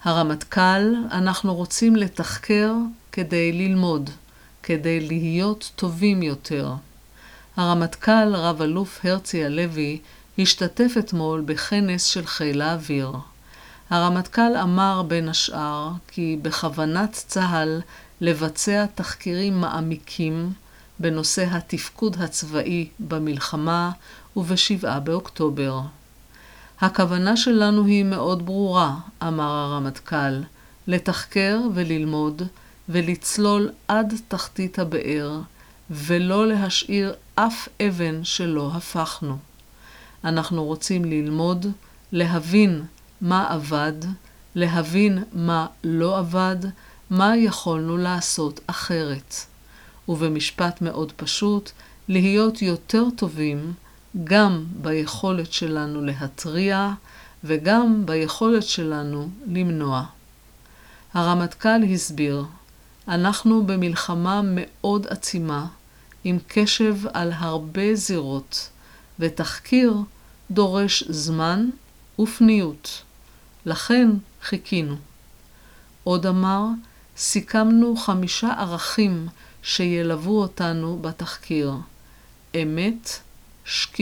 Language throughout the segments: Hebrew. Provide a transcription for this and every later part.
הרמטכ"ל, אנחנו רוצים לתחקר כדי ללמוד, כדי להיות טובים יותר. הרמטכ"ל רב אלוף הרצי הלוי השתתף אתמול בכנס של חיל האוויר. הרמטכ"ל אמר בין השאר כי בכוונת צה"ל לבצע תחקירים מעמיקים בנושא התפקוד הצבאי במלחמה וב7 באוקטובר. הכוונה שלנו היא מאוד ברורה, אמר הרמטכ"ל, לתחקר וללמוד ולצלול עד תחתית הבאר, ולא להשאיר אף אבן שלא הפכנו. אנחנו רוצים ללמוד, להבין מה עבד, להבין מה לא עבד, מה יכולנו לעשות אחרת. ובמשפט מאוד פשוט, להיות יותר טובים גם ביכולת שלנו להתריע וגם ביכולת שלנו למנוע. הרמטכ"ל הסביר, אנחנו במלחמה מאוד עצימה, עם קשב על הרבה זירות, ותחקיר דורש זמן ופניות. לכן חיכינו. עוד אמר, סיכמנו 5 ערכים שילוו אותנו בתחקיר. אמת,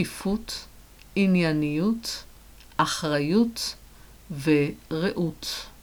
שקיפות, ענייניות, אחריות ורעות.